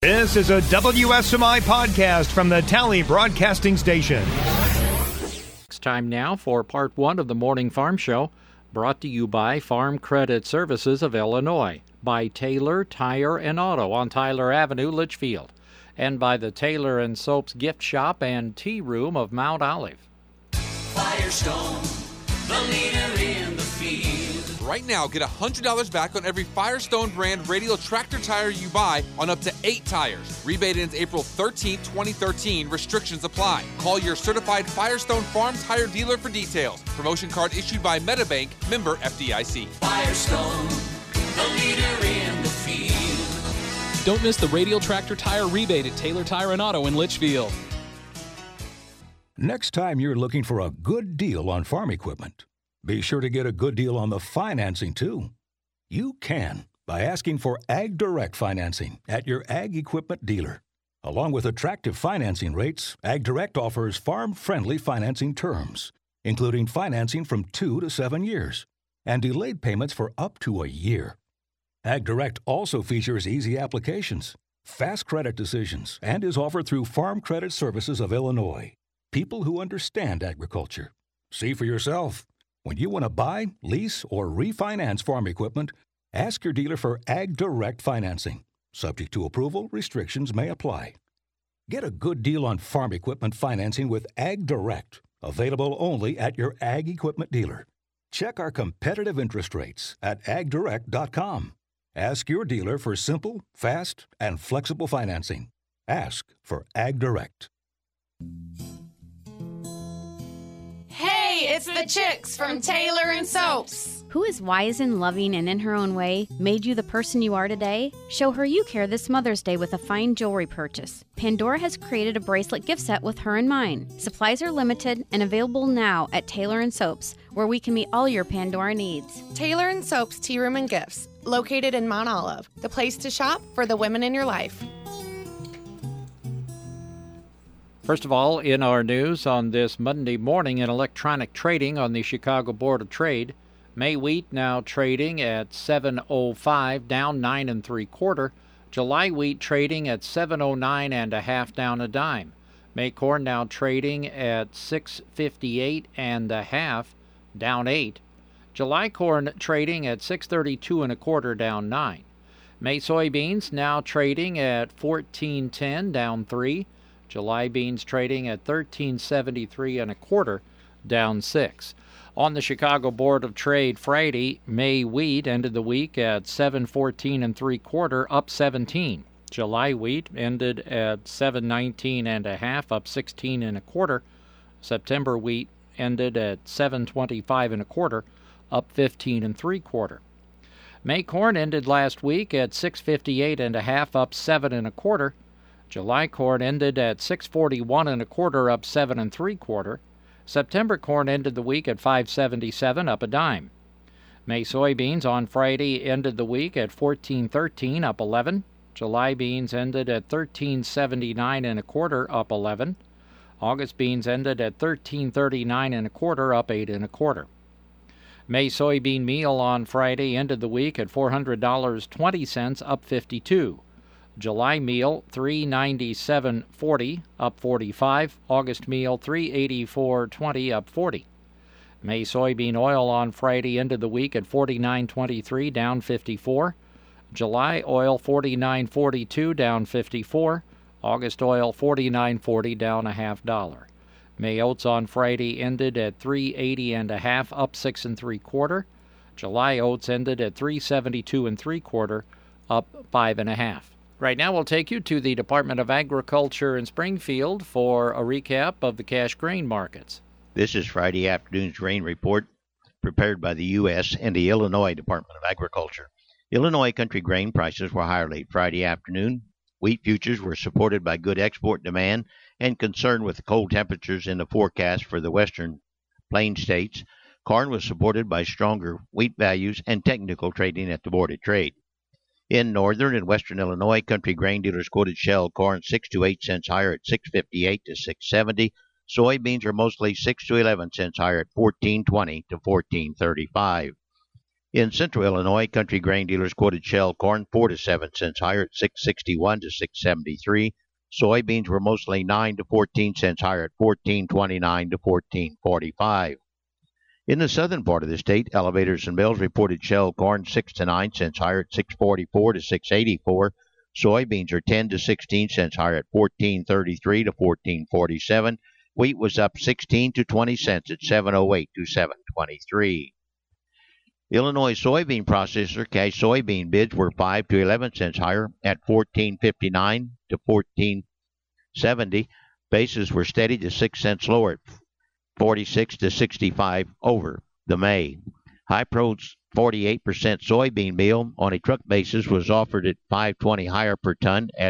This is a WSMI podcast from the Tally Broadcasting Station. It's time now for part one of the Morning Farm Show, brought to you by Farm Credit Services of Illinois, by Taylor Tire and Auto on Tyler Avenue, Litchfield, and by the Taylor and Soaps Gift Shop and Tea Room of Mount Olive. Firestone, the leader in the field. Right now, get $100 back on every Firestone brand radial tractor tire you buy on up to 8 tires. Rebate ends April 13, 2013. Restrictions apply. Call your certified Firestone Farm Tire dealer for details. Promotion card issued by Metabank, member FDIC. Firestone, the leader in the field. Don't miss the radial tractor tire rebate at Taylor Tire and Auto in Litchfield. Next time you're looking for a good deal on farm equipment, be sure to get a good deal on the financing, too. You can by asking for Ag Direct financing at your ag equipment dealer. Along with attractive financing rates, Ag Direct offers farm-friendly financing terms, including financing from 2 to 7 years and delayed payments for up to a year. Ag Direct also features easy applications, fast credit decisions, and is offered through Farm Credit Services of Illinois. People who understand agriculture. See for yourself. When you want to buy, lease, or refinance farm equipment, ask your dealer for Ag Direct financing. Subject to approval, restrictions may apply. Get a good deal on farm equipment financing with Ag Direct, available only at your ag equipment dealer. Check our competitive interest rates at agdirect.com. Ask your dealer for simple, fast, and flexible financing. Ask for Ag Direct. Hey, it's the chicks from Taylor and Soaps. Who is wise and loving and in her own way, made you the person you are today? Show her you care this Mother's Day with a fine jewelry purchase. Pandora has created a bracelet gift set with her in mind. Supplies are limited and available now at Taylor and Soaps, where we can meet all your Pandora needs. Taylor and Soaps Tea Room and Gifts, located in Mount Olive, the place to shop for the women in your life. First of all, in our news on this Monday morning in electronic trading on the Chicago Board of Trade, May wheat now trading at $7.05, down 9 3/4. July wheat trading at $7.09 1/2, down a dime. May corn now trading at $6.58 1/2, down 8. July corn trading at $6.32 1/4, down 9. May soybeans now trading at $14.10, down 3. July beans trading at $13.73 1/4, down 6. On the Chicago Board of Trade Friday, May wheat ended the week at $7.14 3/4, up 17. July wheat ended at $7.19 1/2, up 16 1/4. September wheat ended at $7.25 1/4, up 15 3/4. May corn ended last week at $6.58 1/2, up 7 1/4. July corn ended at $6.41 1/4, up 7 3/4. September corn ended the week at $5.77, up a dime. May soybeans on Friday ended the week at $14.13, up 11. July beans ended at $13.79 1/4, up 11. August beans ended at $13.39 1/4, up 8 1/4. May soybean meal on Friday ended the week at $400.20, up 52. July meal $397.40, up 45. August meal $384.20, up 40. May soybean oil on Friday ended the week at $49.23, down 54. July oil $49.42, down 54. August oil $49.40, down $0.50. May oats on Friday ended at $3.80 1/2, up 6 3/4. July oats ended at $3.72 3/4, up 5 1/2. Right now, we'll take you to the Department of Agriculture in Springfield for a recap of the cash grain markets. This is Friday afternoon's grain report prepared by the U.S. and the Illinois Department of Agriculture. Illinois country grain prices were higher late Friday afternoon. Wheat futures were supported by good export demand and concern with the cold temperatures in the forecast for the western plain states. Corn was supported by stronger wheat values and technical trading at the Board of Trade. In northern and western Illinois, country grain dealers quoted shell corn 6 to 8 cents higher at $6.58 to $6.70. Soybeans are mostly 6 to 11 cents higher at $14.20 to $14.35. In Central Illinois, country grain dealers quoted shell corn 4 to 7 cents higher at 6.61 to 6.73. Soybeans were mostly 9 to 14 cents higher at 14.29 to 14.45. In the southern part of the state, elevators and mills reported shell corn 6 to 9 cents higher at 6.44 to 6.84. Soybeans are 10 to 16 cents higher at 14.33 to 14.47. Wheat was up 16 to 20 cents at 7.08 to 7.23. Illinois soybean processor cash soybean bids were 5 to 11 cents higher at 14.59 to 14.70. Bases were steady to 6 cents lower at 46 to 65 over the May. High-Pro's 48% soybean meal on a truck basis was offered at $5.20 higher per ton at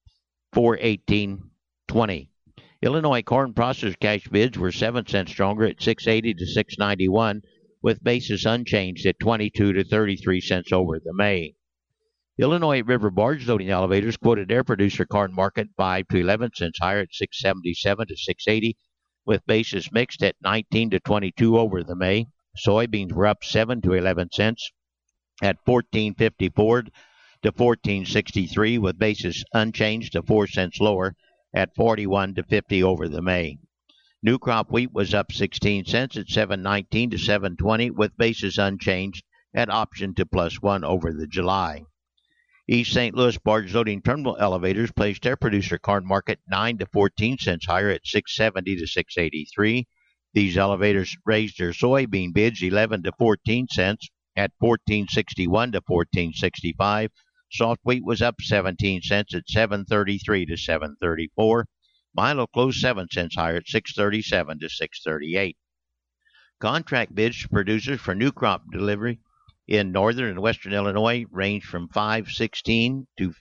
$4.18.20. Illinois corn processor cash bids were 7 cents stronger at $6.80 to $6.91, with basis unchanged at 22 to 33 cents over the May. Illinois River barge loading elevators quoted their producer corn market 5 to 11 cents higher at 6.77 to 6.80, with basis mixed at 19 to 22 over the May. Soybeans were up 7 to 11 cents at 14.54 to 14.63, with basis unchanged to 4 cents lower at 41 to 50 over the May. New crop wheat was up 16 cents at 7.19 to 7.20, with basis unchanged at option to +1 over the July. East St. Louis barge loading terminal elevators placed their producer corn market 9 to 14 cents higher at 6.70 to 6.83. These elevators raised their soybean bids 11 to 14 cents at 14.61 to 14.65. Soft wheat was up 17 cents at 7.33 to 7.34. Milo closed 7 cents higher at 6.37 to 6.38. Contract bids to producers for new crop delivery in northern and western Illinois range from 5.16 to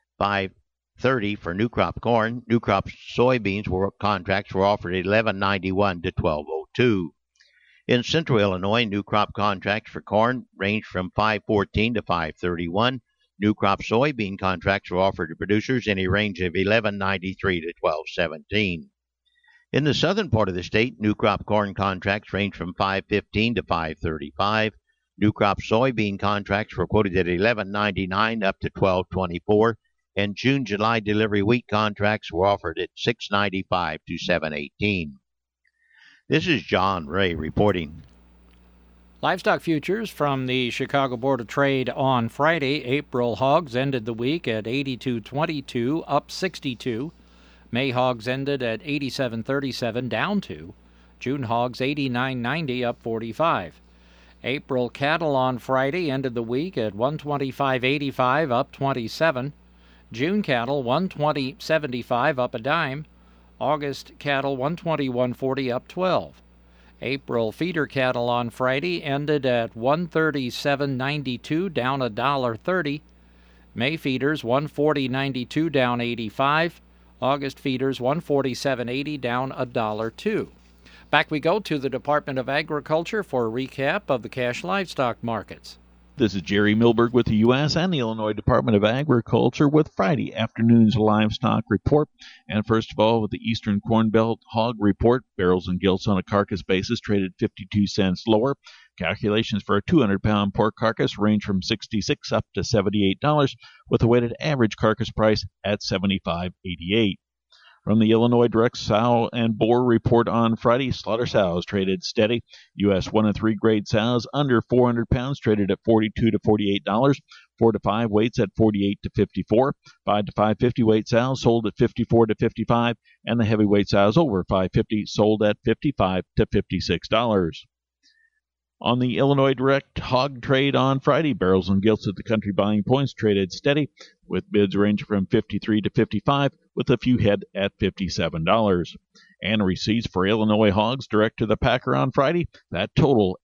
5.30 for new crop corn. New crop soybeans contracts were offered at 11.91 to 12.02. In central Illinois, new crop contracts for corn range from 5.14 to 5.31. New crop soybean contracts were offered to producers in a range of 11.93 to 12.17. In the southern part of the state, new crop corn contracts range from 5.15 to 5.35. New crop soybean contracts were quoted at 11.99 up to 12.24, and June-July delivery wheat contracts were offered at 6.95 to 7.18. This is John Ray reporting. Livestock futures from the Chicago Board of Trade on Friday. April hogs ended the week at 82.22, up 62. May hogs ended at 87.37, down 2. June hogs 89.90, up 45. April cattle on Friday ended the week at 125.85, up 27. June cattle 120.75, up a dime. August cattle 121.40, up 12. April feeder cattle on Friday ended at 137.92, down $1.30. May feeders 140.92, down 85. August feeders 147.80, down $1.02. Back we go to the Department of Agriculture for a recap of the cash livestock markets. This is Jerry Milberg with the U.S. and the Illinois Department of Agriculture with Friday afternoon's livestock report. And first of all, with the Eastern Corn Belt hog report, barrels and gilts on a carcass basis traded 52 cents lower. Calculations for a 200-pound pork carcass range from $66 up to $78, with a weighted average carcass price at $75.88. From the Illinois Direct Sow and Boar report on Friday, slaughter sows traded steady. U.S. 1 and 3 grade sows under 400 pounds traded at $42 to $48. 4 to 5 weights at $48 to $54. 5 to 550 weight sows sold at $54 to $55, and the heavyweight sows over 550 sold at $55 to $56. On the Illinois Direct Hog trade on Friday, barrels and gilts at the country buying points traded steady, with bids ranging from $53 to $55, with a few head at $57. And receipts for Illinois hogs direct to the packer on Friday, that total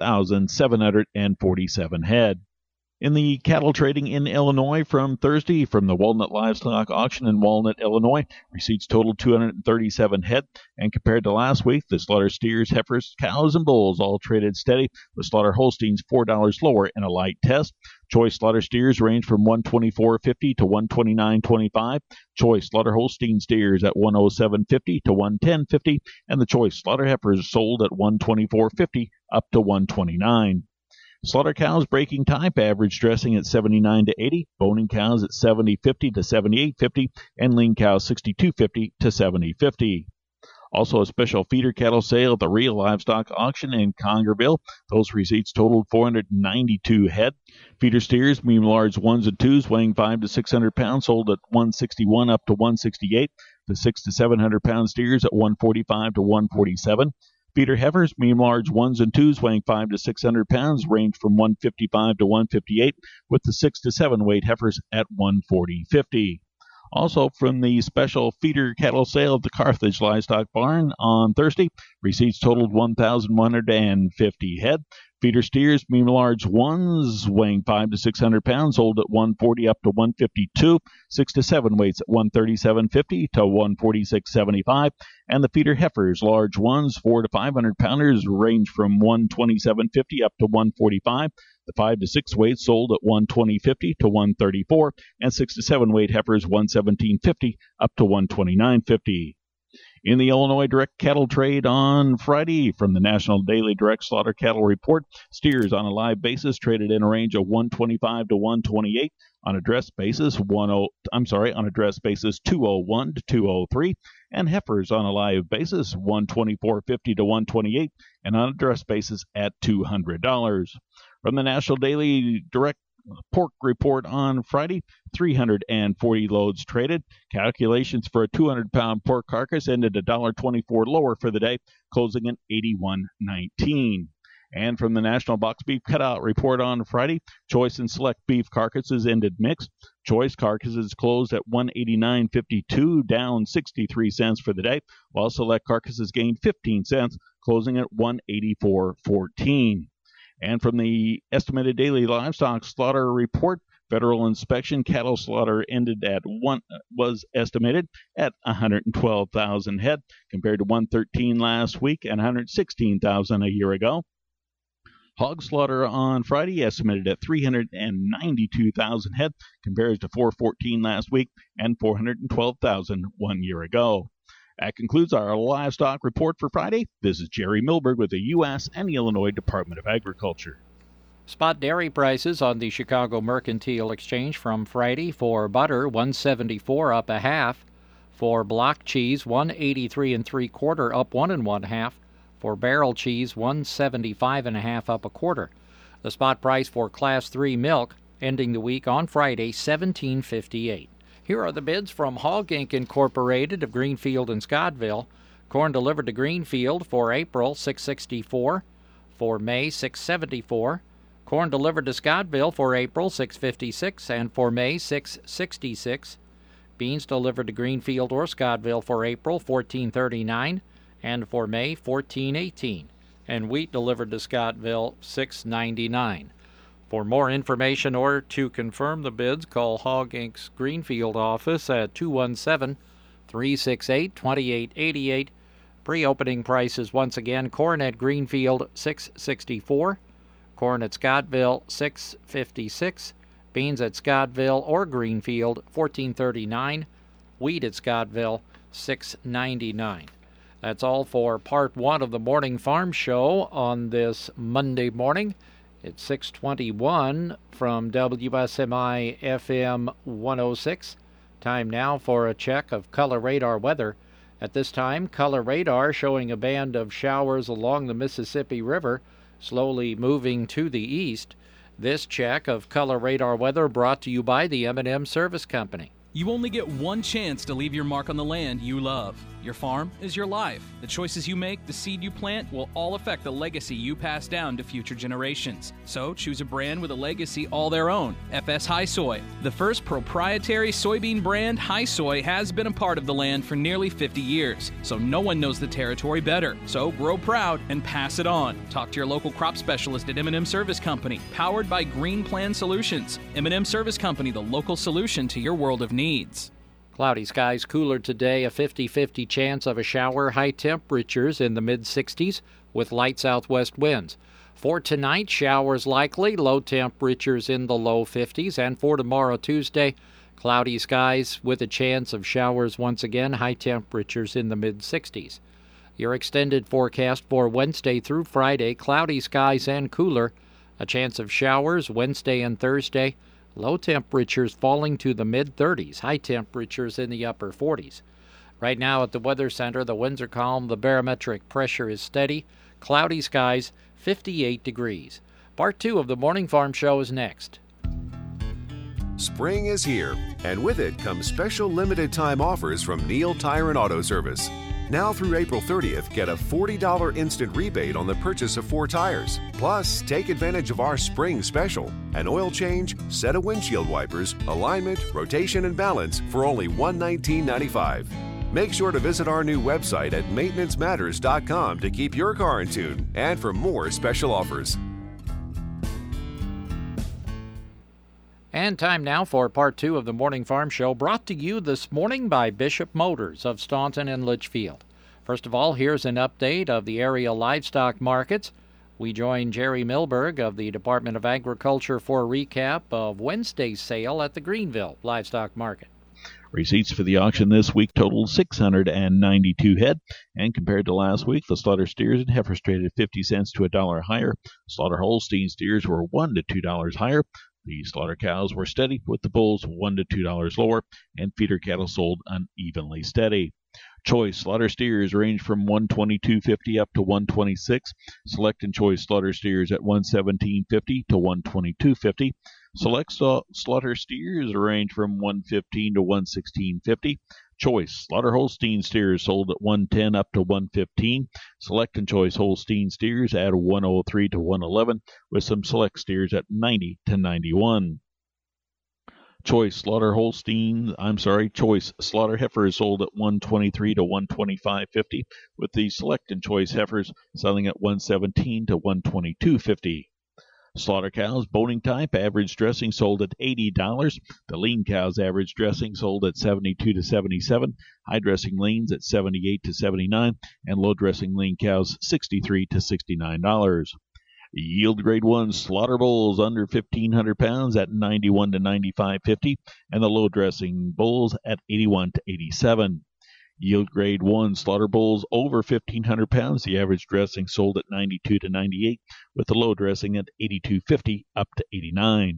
8,747 head. In the cattle trading in Illinois from Thursday, from the Walnut Livestock Auction in Walnut, Illinois, receipts totaled 237 head, and compared to last week, the slaughter steers, heifers, cows, and bulls all traded steady, with slaughter Holsteins $4 lower in a light test. Choice slaughter steers range from $124.50 to $129.25. Choice slaughter Holstein steers at $107.50 to $110.50, and the choice slaughter heifers sold at $124.50 up to $129. Slaughter cows breaking type, average dressing at 79 to 80, boning cows at 70.50 to 78.50, and lean cows 62.50 to 70.50. Also, a special feeder cattle sale at the Real Livestock Auction in Congerville. Those receipts totaled 492 head. Feeder steers, medium large 1s and 2s, weighing 5 to 600 pounds, sold at 161 up to 168. The 6 to 700 pound steers at 145 to 147. Feeder heifers, medium large 1s and 2s, weighing 5 to 600 pounds, range from 155 to 158, with the 6 to 7 weight heifers at 140.50. Also, from the special feeder cattle sale at the Carthage Livestock Barn on Thursday, receipts totaled 1,150 head. Feeder steers, medium large 1s, weighing 5 to 600 pounds, sold at 140 up to 152. 6 to 7 weights at 137.50 to 146.75. And the feeder heifers, large 1s, 4 to 500 pounders, range from 127.50 up to 145. The 5 to 6 weights sold at 120.50 to 134, and 6 to 7 weight heifers 117.50 up to 129.50. In the Illinois direct cattle trade on Friday, from the National Daily Direct Slaughter Cattle Report, steers on a live basis traded in a range of 125 to 128. On a dress basis, 201 to 203, and heifers on a live basis 124.50 to 128, and on a dress basis at $200. From the National Daily Direct Pork Report on Friday, 340 loads traded. Calculations for a 200-pound pork carcass ended $1.24 lower for the day, closing at $81.19. And from the National Box Beef Cutout Report on Friday, choice and select beef carcasses ended mixed. Choice carcasses closed at $189.52, down 63 cents for the day, while select carcasses gained 15 cents, closing at $184.14. And from the estimated daily livestock slaughter report, federal inspection cattle slaughter was estimated at 112,000 head, compared to 113 last week and 116,000 a year ago. Hog slaughter on Friday estimated at 392,000 head, compared to 414 last week and 412,000 1 year ago. That concludes our livestock report for Friday. This is Jerry Milberg with the U.S. and the Illinois Department of Agriculture. Spot dairy prices on the Chicago Mercantile Exchange from Friday: for butter, $1.74 up a half. For block cheese, $1.83 3/4 up 1 1/2. For barrel cheese, $1.75 1/2 up a quarter. The spot price for Class 3 milk ending the week on Friday, $17.58. Here are the bids from Hog Inc. Incorporated of Greenfield and Scottville. Corn delivered to Greenfield for April, $6.64. For May, $6.74. Corn delivered to Scottville for April, $6.56, and for May, $6.66. Beans delivered to Greenfield or Scottville for April, $14.39, and for May, $14.18. And wheat delivered to Scottville, $6.99. For more information or to confirm the bids, call Hog Inc.'s Greenfield office at 217-368-2888. Pre-opening prices once again: corn at Greenfield, $6.64. Corn at Scottville, $6.56. Beans at Scottville or Greenfield, $14.39. Wheat at Scottville, $6.99. That's all for part one of the Morning Farm Show on this Monday morning. It's 6:21 from WSMI FM 106. Time now for a check of Color Radar weather. At this time, Color Radar showing a band of showers along the Mississippi River, slowly moving to the east. This check of Color Radar weather brought to you by the M&M Service Company. You only get one chance to leave your mark on the land you love. Your farm is your life. The choices you make, the seed you plant, will all affect the legacy you pass down to future generations. So choose a brand with a legacy all their own. FS High Soy. The first proprietary soybean brand, High Soy, has been a part of the land for nearly 50 years. So no one knows the territory better. So grow proud and pass it on. Talk to your local crop specialist at M&M Service Company, powered by Green Plan Solutions. M&M Service Company, the local solution to your world of needs. Cloudy skies, cooler today, a 50-50 chance of a shower, high temperatures in the mid-60s with light southwest winds. For tonight, showers likely, low temperatures in the low 50s. And for tomorrow, Tuesday, cloudy skies with a chance of showers once again, high temperatures in the mid-60s. Your extended forecast for Wednesday through Friday: cloudy skies and cooler, A chance of showers Wednesday and Thursday. Low temperatures falling to the mid-30s, high temperatures in the upper 40s. Right now at the Weather Center, the winds are calm, the barometric pressure is steady, cloudy skies, 58 degrees. Part 2 of the Morning Farm Show is next. Spring is here, and with it comes special limited time offers from Neil Tire and Auto Service. Now through April 30th, get a $40 instant rebate on the purchase of 4 tires. Plus, take advantage of our spring special, an oil change, set of windshield wipers, alignment, rotation, and balance for only $119.95. Make sure to visit our new website at maintenancematters.com to keep your car in tune and for more special offers. And time now for part 2 of the Morning Farm Show, brought to you this morning by Bishop Motors of Staunton and Litchfield. First of all, here's an update of the area livestock markets. We join Jerry Milberg of the Department of Agriculture for a recap of Wednesday's sale at the Greenville Livestock Market. Receipts for the auction this week totaled 692 head, and compared to last week, the slaughter steers and heifers traded 50 cents to $1 higher. Slaughter Holstein steers were $1 to $2 higher. The slaughter cows were steady, with the bulls $1 to $2 lower, and feeder cattle sold unevenly steady. Choice slaughter steers range from $122.50 up to $126. Select and choice slaughter steers at $117.50 to $122.50. Select slaughter steers range from $115 to $116.50. Choice slaughter Holstein steers sold at $110 up to $115. Select and choice Holstein steers at $103 to $111, with some select steers at $90 to $91. Choice slaughter heifers sold at $123 to $125.50, with the select and choice heifers selling at $117 to $122.50. Slaughter cows, boning type, average dressing sold at $80. The lean cows, average dressing sold at $72 to $77. High dressing leans at $78 to $79, and low dressing lean cows $63 to $69. Yield grade 1 slaughter bulls under 1,500 pounds at $91 to $95.50, and the low dressing bulls at $81 to $87. Yield grade 1 slaughter bulls over 1,500 pounds, the average dressing sold at $92 to $98, with the low dressing at $82.50 up to $89.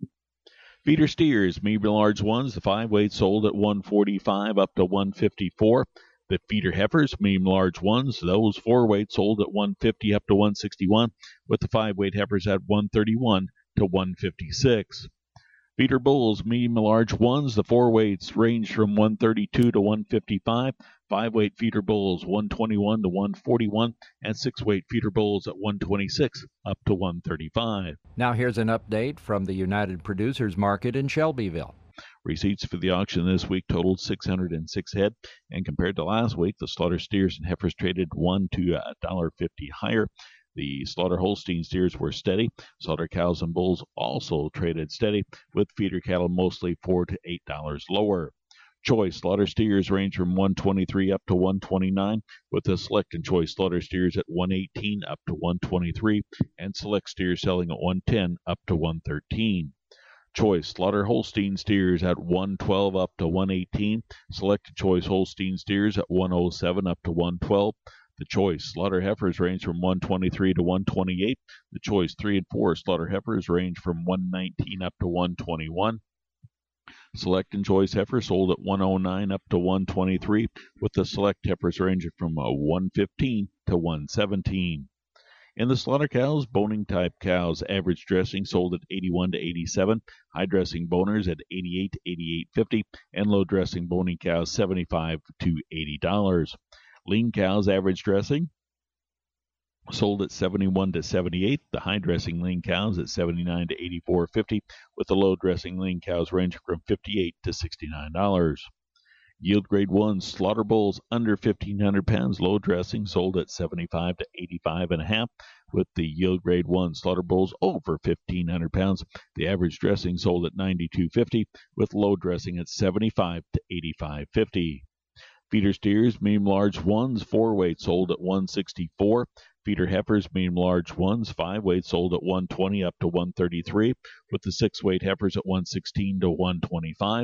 Feeder steers, medium large ones, the 5 weight sold at $145 up to $154. The feeder heifers, medium large ones, those 4 weight sold at $150 up to $161, with the 5 weight heifers at $131 to $156. Feeder bulls, medium and large ones, the 4 weights range from $132 to $155. 5 weight feeder bulls $121 to $141, and 6 weight feeder bulls at $126 up to $135. Now here's an update from the United Producers Market in Shelbyville. Receipts for the auction this week totaled 606 head, and compared to last week, the slaughter steers and heifers traded $1 to $1.50 higher. The slaughter Holstein steers were steady. Slaughter cows and bulls also traded steady, with feeder cattle mostly $4 to $8 lower. Choice slaughter steers range from $123 up to $129, with the select and choice slaughter steers at $118 up to $123, and select steers selling at $110 up to $113. Choice slaughter Holstein steers at $112 up to $118. Select and choice Holstein steers at $107 up to $112. The choice slaughter heifers range from $123 to $128. The choice 3 and 4 slaughter heifers range from $119 up to $121. Select and choice heifers sold at $109 up to $123, with the select heifers ranging from $115 to $117. In the slaughter cows, boning type cows, average dressing sold at $81 to $87, high dressing boners at $88 to $88.50, and low dressing boning cows $75 to $80. Lean cows, average dressing sold at $71 to $78. The high dressing lean cows at $79 to $84.50, with the low dressing lean cows ranging from $58 to $69. Yield grade 1 slaughter bulls under 1,500 pounds, low dressing sold at $75 to $85.50, with the yield grade 1 slaughter bulls over 1,500 pounds. The average dressing sold at $92.50, with low dressing at $75 to $85.50. Feeder steers, medium large ones, 4 weight sold at $164. Feeder heifers, medium large ones, 5 weight sold at $120 up to $133, with the 6 weight heifers at $116 to $125.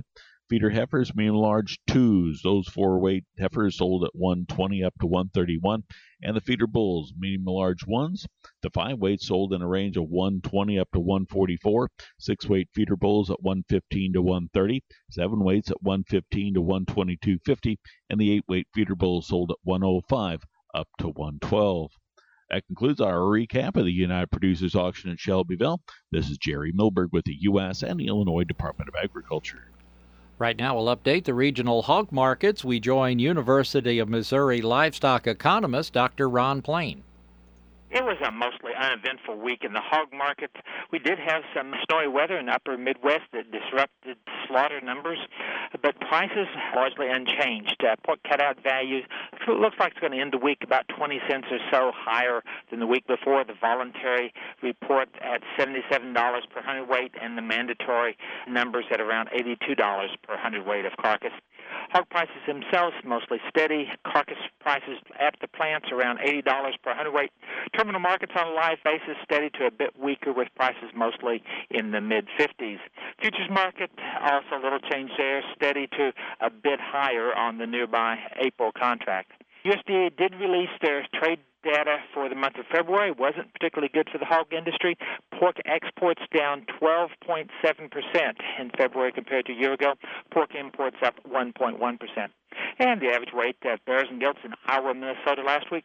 Feeder heifers, medium large 2s. Those 4-weight heifers sold at 120 up to 131. And the feeder bulls, medium large 1s. The 5-weight sold in a range of 120 up to 144. 6-weight feeder bulls at 115 to 130. 7-weights at 115 to 122.50. And the 8-weight feeder bulls sold at 105 up to 112. That concludes our recap of the United Producers Auction in Shelbyville. This is Jerry Milberg with the U.S. and the Illinois Department of Agriculture. Right now, we'll update the regional hog markets. We join University of Missouri livestock economist Dr. Ron Plain. It was a mostly uneventful week in the hog market. We did have some snowy weather in the upper Midwest that disrupted slaughter numbers, but prices largely unchanged. Pork cutout value looks like it's going to end the week about 20 cents or so higher than the week before. The voluntary report at $77 per hundredweight and the mandatory numbers at around $82 per hundredweight of carcass. Hog prices themselves mostly steady. Carcass prices at the plants around $80 per hundredweight. Terminal markets on a live basis steady to a bit weaker with prices mostly in the mid-50s. Futures market also a little change there, steady to a bit higher on the nearby April contract. USDA did release their trade data for the month of February. Wasn't particularly good for the hog industry. Pork exports down 12.7% in February compared to a year ago. Pork imports up 1.1%. And the average weight of bears and gilts in Iowa, Minnesota last week,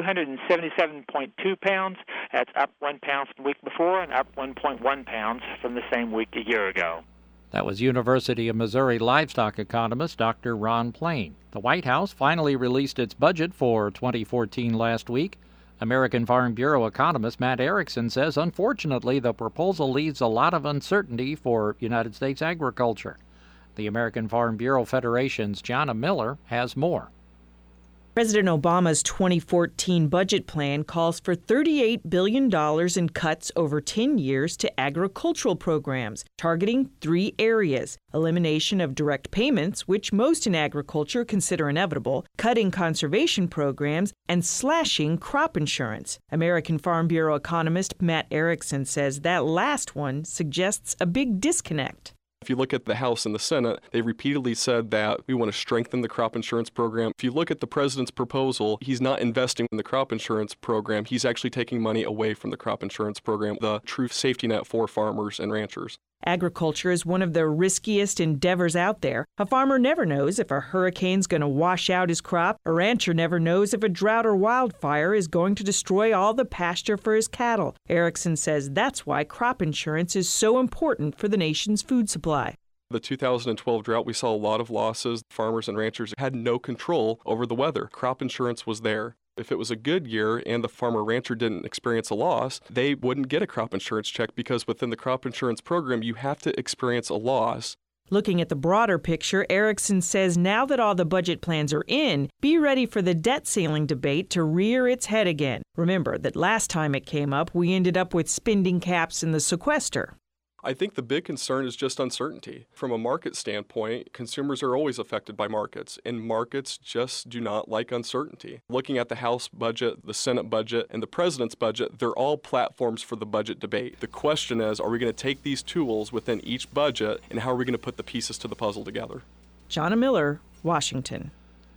277.2 pounds. That's up 1 pound from the week before and up 1.1 pounds from the same week a year ago. That was University of Missouri livestock economist Dr. Ron Plain. The White House finally released its budget for 2014 last week. American Farm Bureau economist Matt Erickson says, unfortunately, the proposal leaves a lot of uncertainty for United States agriculture. The American Farm Bureau Federation's Jonna Miller has more. President Obama's 2014 budget plan calls for $38 billion in cuts over 10 years to agricultural programs, targeting 3 areas: elimination of direct payments, which most in agriculture consider inevitable, cutting conservation programs, and slashing crop insurance. American Farm Bureau economist Matt Erickson says that last one suggests a big disconnect. If you look at the House and the Senate, they repeatedly said that we want to strengthen the crop insurance program. If you look at the president's proposal, he's not investing in the crop insurance program. He's actually taking money away from the crop insurance program, the true safety net for farmers and ranchers. Agriculture is one of the riskiest endeavors out there. A farmer never knows if a hurricane's going to wash out his crop. A rancher never knows if a drought or wildfire is going to destroy all the pasture for his cattle. Erickson says that's why crop insurance is so important for the nation's food supply. The 2012 drought, we saw a lot of losses. Farmers and ranchers had no control over the weather. Crop insurance was there. If it was a good year and the farmer-rancher didn't experience a loss, they wouldn't get a crop insurance check because within the crop insurance program, you have to experience a loss. Looking at the broader picture, Erickson says now that all the budget plans are in, be ready for the debt ceiling debate to rear its head again. Remember that last time it came up, we ended up with spending caps in the sequester. I think the big concern is just uncertainty. From a market standpoint, consumers are always affected by markets, and markets just do not like uncertainty. Looking at the House budget, the Senate budget, and the President's budget, they're all platforms for the budget debate. The question is, are we going to take these tools within each budget, and how are we going to put the pieces to the puzzle together? Jonna Miller, Washington.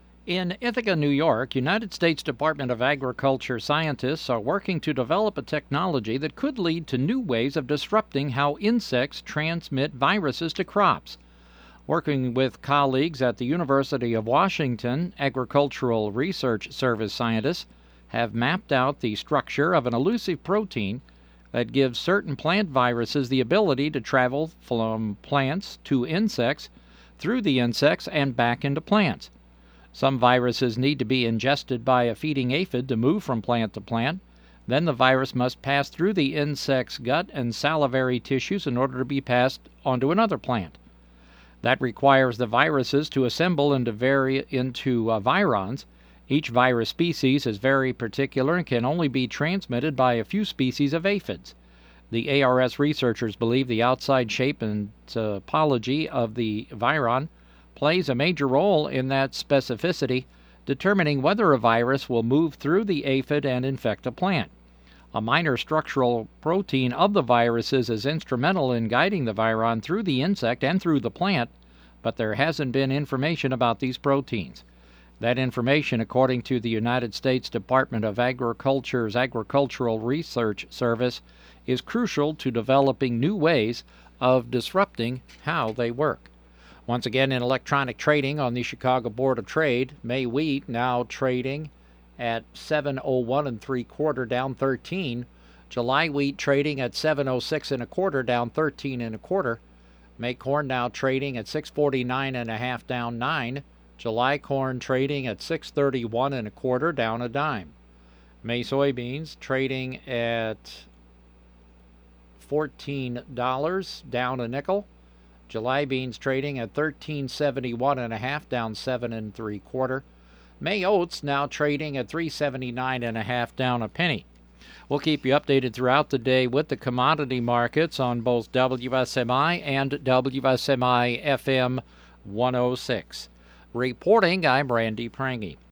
In Ithaca, New York, United States Department of Agriculture scientists are working to develop a technology that could lead to new ways of disrupting how insects transmit viruses to crops. Working with colleagues at the University of Washington, Agricultural Research Service scientists have mapped out the structure of an elusive protein that gives certain plant viruses the ability to travel from plants to insects, through the insects, and back into plants. Some viruses need to be ingested by a feeding aphid to move from plant to plant. Then the virus must pass through the insect's gut and salivary tissues in order to be passed onto another plant. That requires the viruses to assemble into virons. Each virus species is very particular and can only be transmitted by a few species of aphids. The ARS researchers believe the outside shape and topology of the viron plays a major role in that specificity, determining whether a virus will move through the aphid and infect a plant. A minor structural protein of the viruses is instrumental in guiding the viron through the insect and through the plant. but there hasn't been information about these proteins. That information, according to the United States Department of Agriculture's Agricultural Research Service, is crucial to developing new ways of disrupting how they work. Once again, in electronic trading on the Chicago Board of Trade, May wheat now trading at 7.01 3/4, down 13. July wheat trading at 7.06 1/4, down 13 1/4. May corn now trading at 6.49 1/2, down 9. July corn trading at 6.31 1/4, down a dime. May soybeans trading at $14, down a nickel. July beans trading at 13.71 1/2, down 7 3/4. May oats now trading at 3.79 1/2, down a penny. We'll keep you updated throughout the day with the commodity markets on both WSMI and WSMI FM 106. Reporting, I'm Randy Prange.